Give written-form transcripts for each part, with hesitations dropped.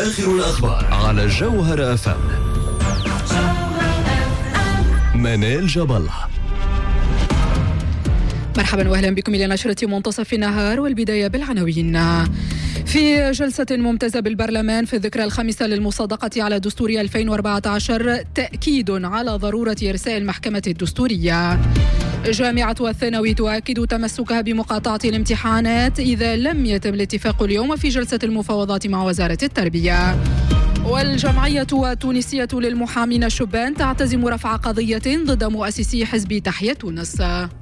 آخر الأخبار على جوهر FM. منال جاب الله. مرحبا واهلا بكم الى نشرة منتصف النهار، والبداية بالعناوين. في جلسة ممتازة بالبرلمان في الذكرى الخامسة للمصادقة على دستور 2014 تأكيد على ضرورة إرساء المحكمة الدستورية. جامعة الثانوي تؤكد تمسكها بمقاطعة الامتحانات إذا لم يتم الاتفاق اليوم في جلسة المفاوضات مع وزارة التربية. والجمعية التونسية للمحامين الشبان تعتزم رفع قضية ضد مؤسسي حزب تحيا تونس.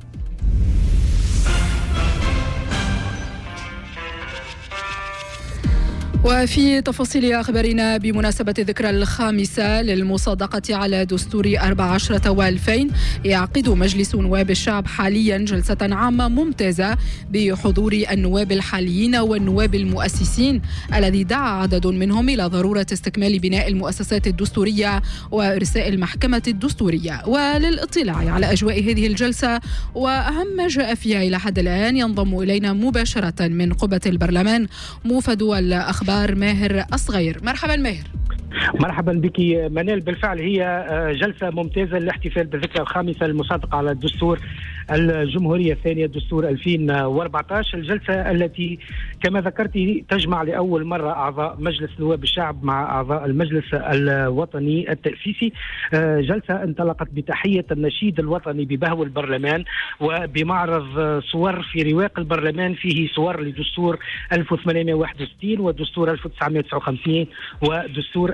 وفي تفاصيل أخبارنا، بمناسبة الذكرى الخامسة للمصادقة على دستور 14 و2000 يعقد مجلس نواب الشعب حاليا جلسة عامة ممتازة بحضور النواب الحاليين والنواب المؤسسين، الذي دعا عدد منهم إلى ضرورة استكمال بناء المؤسسات الدستورية وإرساء المحكمة الدستورية. وللاطلاع على أجواء هذه الجلسة وأهم ما جاء فيها إلى حد الآن ينضم إلينا مباشرة من قبة البرلمان موفد الأخبار ماهر الصغير. مرحبا ماهر. مرحبا بك منال. بالفعل هي جلسة ممتازة للاحتفال بالذكرى الخامسة للمصادقة على الدستور الجمهورية الثانية دستور 2014، الجلسة التي كما ذكرتي تجمع لأول مرة أعضاء مجلس نواب الشعب مع أعضاء المجلس الوطني التأسيسي. جلسة انطلقت بتحية النشيد الوطني ببهو البرلمان وبمعرض صور في رواق البرلمان فيه صور لدستور 1861 ودستور 1959 ودستور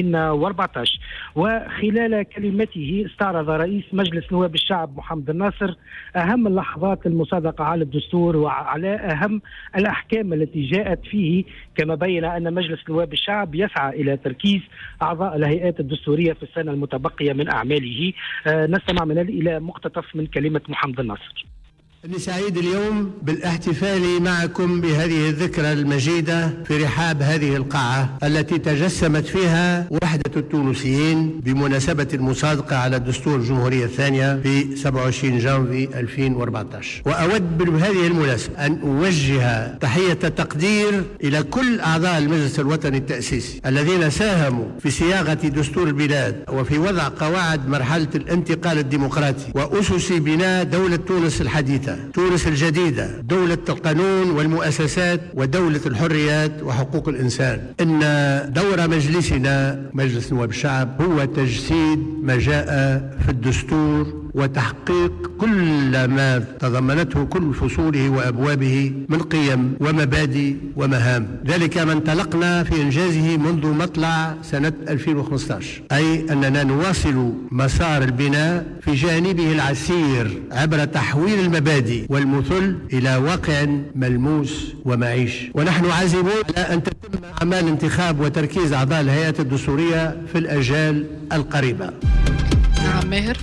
2014. وخلال كلمته استعرض رئيس مجلس نواب الشعب محمد الناصر أهم اللحظات المصادقة على الدستور وعلى أهم الأحكام التي جاءت فيه، كما بين أن مجلس نواب الشعب يسعى إلى تركيز أعضاء الهيئات الدستورية في السنة المتبقية من أعماله. نستمع من إلى مقتطف من كلمة محمد الناصر. أني سعيد اليوم بالاحتفال معكم بهذه الذكرى المجيدة في رحاب هذه القاعة التي تجسمت فيها وحدة التونسيين بمناسبة المصادقة على الدستور الجمهورية الثانية في 27 جانفي 2014. وأود بهذه المناسبة أن أوجه تحية تقدير إلى كل أعضاء المجلس الوطني التأسيسي الذين ساهموا في صياغة دستور البلاد وفي وضع قواعد مرحلة الانتقال الديمقراطي وأسس بناء دولة تونس الحديثة، تونس الجديدة، دولة القانون والمؤسسات ودولة الحريات وحقوق الإنسان. إن دور مجلسنا مجلس نواب الشعب هو تجسيد ما جاء في الدستور وتحقيق كل ما تضمنته كل فصوله وأبوابه من قيم ومبادئ ومهام، ذلك ما انطلقنا في إنجازه منذ مطلع سنة 2015، أي أننا نواصل مسار البناء في جانبه العسير عبر تحويل المبادئ والمثل إلى واقع ملموس ومعيش. ونحن عازمون على أن تتم أعمال انتخاب وتركيز أعضاء الهيئات الدستورية في الأجال القريبة. نعم ماهر.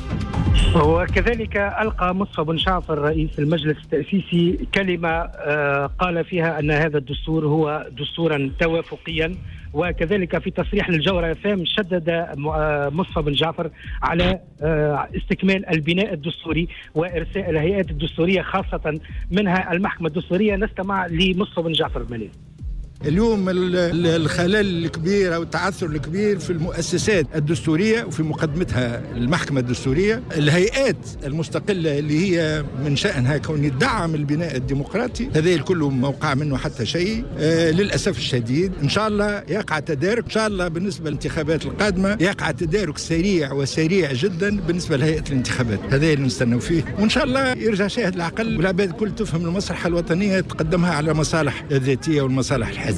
وكذلك ألقى مصطفى بن جعفر رئيس المجلس التأسيسي كلمة قال فيها أن هذا الدستور هو دستورا توافقيا. وكذلك في تصريح للجوهر FM شدد مصطفى بن جعفر على استكمال البناء الدستوري وإرساء الهيئات الدستورية خاصة منها المحكمة الدستورية. نستمع لمصطفى بن جعفر المنيل. اليوم الخلل الكبير أو التعثر الكبير في المؤسسات الدستورية وفي مقدمتها المحكمة الدستورية، الهيئات المستقلة اللي هي من شأنها كون يدعم البناء الديمقراطي، هذا الكل موقع منه حتى شيء. للأسف الشديد إن شاء الله يقع تدارك، إن شاء الله بالنسبة للانتخابات القادمة يقع تدارك سريع وسريع جدا بالنسبة لهيئة الانتخابات، هذا اللي نستنوا فيه. وإن شاء الله يرجع شاهد العقل والعباد الكل تفهم المصلحة الوطنية تقدمها على المصالح الذاتية والمصالح الحزبية.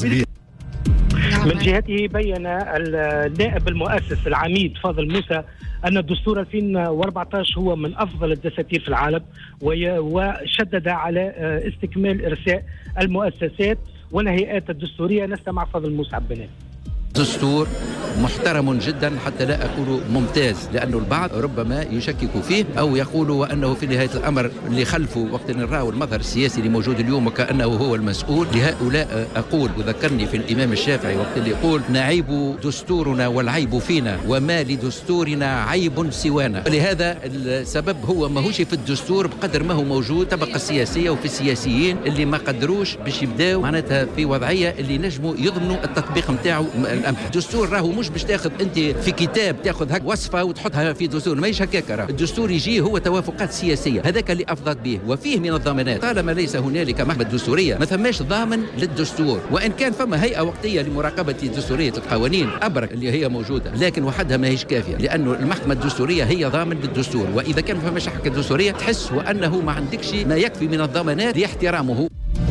من جهته بين النائب المؤسس العميد فاضل موسى أن الدستور 2014 هو من أفضل الدساتير في العالم، وشدد على استكمال إرساء المؤسسات والهيئات الدستورية. نستمع فاضل موسى عبنان. دستور محترم جدا حتى لا أقول ممتاز، لأنه البعض ربما يشكك فيه أو يقول وأنه في نهاية الأمر اللي خلفه وقت نراه المظهر السياسي اللي موجود اليوم وكأنه هو المسؤول. لهؤلاء أقول وذكرني في الإمام الشافعي وقت اللي يقول نعيب دستورنا والعيب فينا وما لدستورنا عيب سوانا. لهذا السبب هو ماهوش في الدستور بقدر ما هو موجود طبقة سياسية وفي السياسيين اللي ما قدروش باش يبداو معناتها في وضعية اللي نجموا يضمنوا التطبيق نتاعو الأمثل. الدستور راهو مش باش تاخذ أنت في كتاب تاخذ هك وصفة وتحطها في دستور، ماهيش هكاك. راه الدستور يجي هو توافقات سياسية، هذاك اللي أفضت به وفيه من الضمانات. طالما ليس هنالك محكمة دستورية ما ثماش ضامن للدستور، وإن كان فما هيئة وقتية لمراقبة دستورية القوانين أبرك اللي هي موجودة، لكن وحدها ماهيش كافية، لأنه المحكمة الدستورية هي ضامن للدستور، وإذا كان فما محكمة دستورية تحس وأنه ما عندكش ما يكفي من الضمانات لاحترامه.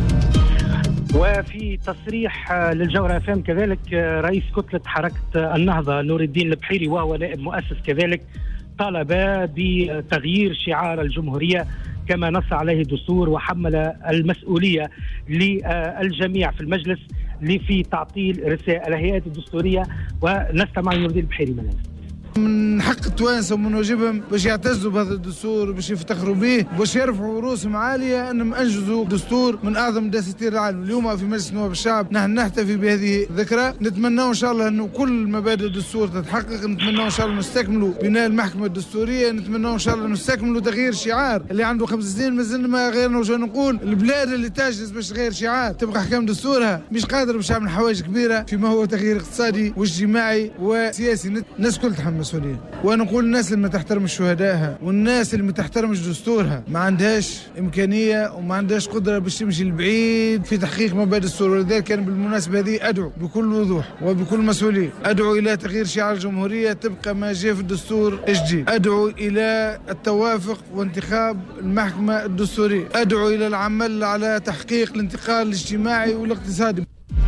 وفي تصريح للجوهرة FM كذلك رئيس كتلة حركة النهضة نور الدين البحيري وهو نائب مؤسس كذلك طالب بتغيير شعار الجمهورية كما نص عليه الدستور، وحمل المسؤولية للجميع في المجلس في تعطيل رسائل الهيئات الدستورية. ونستمع لنور الدين البحيري من من حق التوانسه ومن واجبهم باش يعتزوا بهذا الدستور، باش يفتخروا به، باش يرفعوا رؤوسهم عاليه انهم انجزوا دستور من اعظم دساتير العالم. اليوم في مجلس نواب الشعب نحن نحتفي بهذه الذكرى، نتمنى ان شاء الله انه كل مبادئ الدستور تتحقق، نتمنى ان شاء الله نستكملوا بناء المحكمه الدستوريه، نتمنى ان شاء الله نستكملوا تغيير شعار اللي عنده 5 سنين مازلنا ما غيرنا. وش نقول البلاد اللي تعجز باش تغير شعار تبقى احكام دستورها مش قادره باش تعمل حوايج كبيره فيما هو تغيير اقتصادي واجتماعي وسياسي. الناس كل تحمل مسؤوليه، وانا نقول الناس اللي ما تحترمش شهدائها والناس اللي ما تحترمش دستورها ما عندهاش امكانيه وما عندهاش قدره باش تمشي لبعيد في تحقيق مبادئ الدستور. ولذلك كان بالمناسبه هذه ادعو بكل وضوح وبكل مسؤوليه، ادعو الى تغيير شعار الجمهوريه تبقى ما جاء في الدستور الجديد، ادعو الى التوافق وانتخاب المحكمه الدستوريه، ادعو الى العمل على تحقيق الانتقال الاجتماعي والاقتصادي.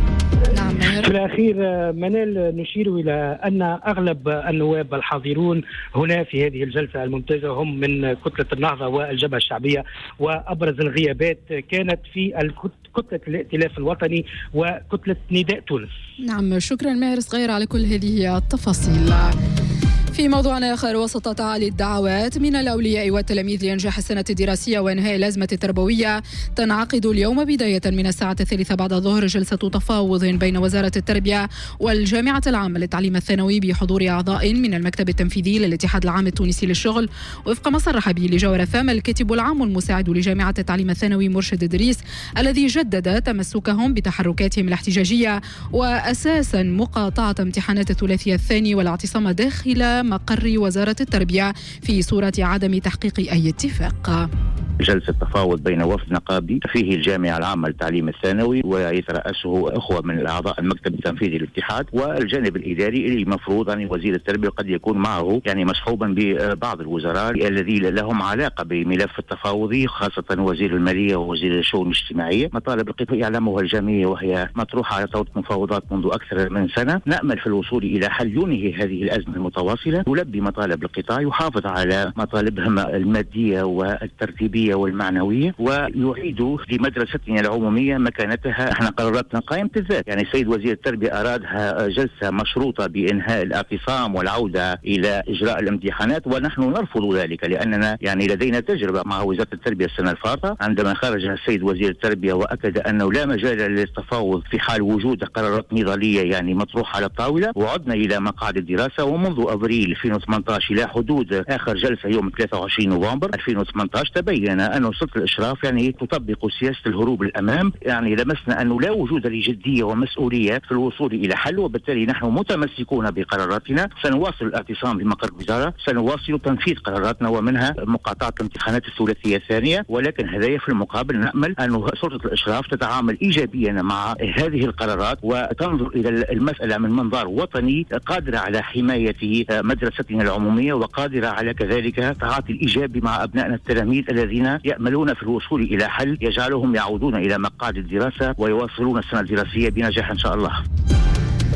في الأخير منال نشير إلى أن أغلب النواب الحاضرون هنا في هذه الجلسة الممتازة هم من كتلة النهضة والجبهة الشعبية، وأبرز الغيابات كانت في كتلة الائتلاف الوطني وكتلة نداء تونس. نعم، شكرا ماهر صغير على كل هذه التفاصيل. في موضوع آخر، وسط تعالي الدعوات من الأولياء والتلاميذ لإنجاح السنة الدراسية وإنهاء الأزمة التربوية، تنعقد اليوم بداية من الساعة 3 بعد الظهر جلسة تفاوض بين وزارة التربية والجامعة العامة للتعليم الثانوي بحضور أعضاء من المكتب التنفيذي للاتحاد العام التونسي للشغل. وفق ما صرح به لجوهرة FM الكاتب العام المساعد لجامعة التعليم الثانوي مرشد إدريس، الذي جدد تمسكهم بتحركاتهم الاحتجاجية وأساسا مقاطعة امتحانات الثلاثي الثاني والاعتصام داخل مقر وزارة التربية في صورة عدم تحقيق أي اتفاق. جلسة تفاوض بين وفد نقابي فيه الجامعة العامة للتعليم الثانوي ويترأسه أخوة من أعضاء المكتب التنفيذي للاتحاد، والجانب الإداري اللي المفروض يعني وزير التربية قد يكون معه يعني مصحوبا ببعض الوزراء الذي لهم علاقة بملف التفاوضي، خاصة وزير المالية ووزير الشؤون الاجتماعية. مطالب القطاع يعلمها الجميع وهي مطروحة على طاولة مفاوضات منذ أكثر من سنة. نأمل في الوصول إلى حل ينهي هذه الأزمة المتواصلة، يلبي مطالب القطاع، يحافظ على مطالبهم المادية والترتيبية والمعنوية، ويعيد لمدرستنا العمومية مكانتها. احنا قراراتنا قائمة الذات، يعني السيد وزير التربية أرادها جلسة مشروطة بإنهاء الاعتصام والعودة إلى إجراء الامتحانات، ونحن نرفض ذلك لأننا يعني لدينا تجربة مع وزارة التربية السنة الفارطة عندما خرج السيد وزير التربية وأكد أنه لا مجال للتفاوض في حال وجود قرارات نضالية يعني مطروحة على الطاولة، وعدنا إلى مقاعد الدراسة. ومنذ أبريل 2018 إلى حدود آخر جلسة يوم 23 نوفمبر 2018 تبين أن سلطة الإشراف يعني تطبق سياسة الهروب الأمام. يعني لمسنا أنه لا وجود لجدية ومسؤولية في الوصول إلى حل، وبالتالي نحن متمسكون بقراراتنا. سنواصل الاعتصام بمقر الوزارة، سنواصل تنفيذ قراراتنا ومنها مقاطعة الامتحانات الثلاثية الثانية، ولكن هذا في المقابل نأمل أن سلطة الإشراف تتعامل إيجابيا مع هذه القرارات وتنظر إلى المسألة من منظار وطني، قادرة على حماية مدرستنا العمومية وقادرة على كذلك تعاطي الإيجابي مع أبنائنا التلاميذ الذين يأملون في الوصول إلى حل يجعلهم يعودون إلى مقاعد الدراسة ويواصلون السنة الدراسية بنجاح إن شاء الله.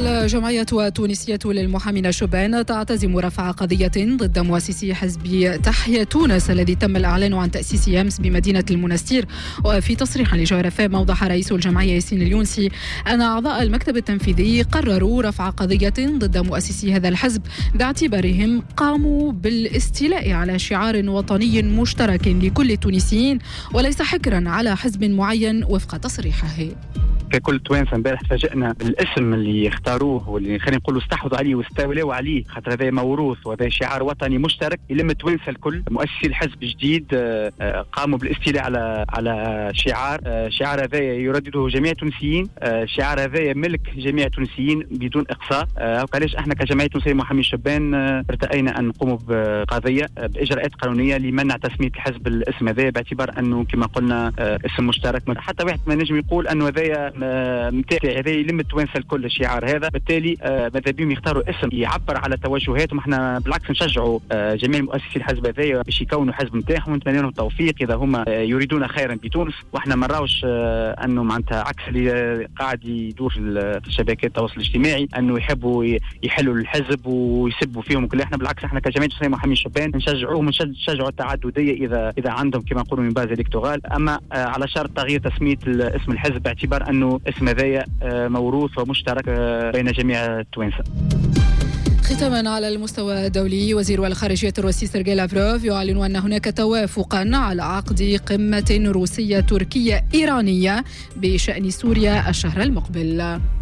الجمعية التونسية للمحامين الشبان تعتزم رفع قضية ضد مؤسسي حزب تحيا تونس الذي تم الإعلان عن تأسيسه أمس بمدينة المنستير. وفي تصريح لجوهر FM أوضح رئيس الجمعية ياسين اليونسي أن أعضاء المكتب التنفيذي قرروا رفع قضية ضد مؤسسي هذا الحزب باعتبارهم قاموا بالاستيلاء على شعار وطني مشترك لكل التونسيين وليس حكرا على حزب معين وفق تصريحه. ككل توانسه امبارح تفاجئنا بالاسم اللي اختاروه واللي خلينا نقولوا استحوذوا عليه واستولوا عليه، خاطر هذا موروث وهذا شعار وطني مشترك يلم التوانسه الكل. مؤسسي الحزب جديد قاموا بالاستيلاء على شعار هذا يردده جميع التونسيين، شعار هذا ملك جميع التونسيين بدون اقصاء. علاش احنا كجمعيه تونسيه محامين الشبان ارتأينا ان نقوموا بقضيه باجراءات قانونيه لمنع تسميه الحزب الاسم هذا، باعتبار انه كما قلنا اسم مشترك. حتى واحد ما نجم يقول انه هذا متاعي، هذا يلم التوانسه الكل الشعار هذا، بالتالي ماذا بهم يختاروا اسم يعبر على توجهاتهم. احنا بالعكس نشجعوا جميع مؤسسي الحزب هذا باش يكونوا حزب نتاعهم ونتمنى لهم التوفيق اذا هم يريدون خيرا بتونس. واحنا ما نراوش انه معناتها عكس اللي قاعد يدور في شبكات التواصل الاجتماعي انه يحبوا يحلوا الحزب ويسبوا فيهم وكل. احنا بالعكس احنا كجمعيه تونسيه محامين الشبان نشجعوهم ونشجعوا التعدديه اذا عندهم كما نقولوا من باز الكترال، اما على شرط تغيير تسميه اسم الحزب باعتبار انه اسم هذايا موروث ومشترك بين جميع التوانسه. ختاما على المستوى الدولي، وزير الخارجية الروسي سيرجي لافروف يعلن أن هناك توافقا على عقد قمة روسية تركية إيرانية بشأن سوريا الشهر المقبل.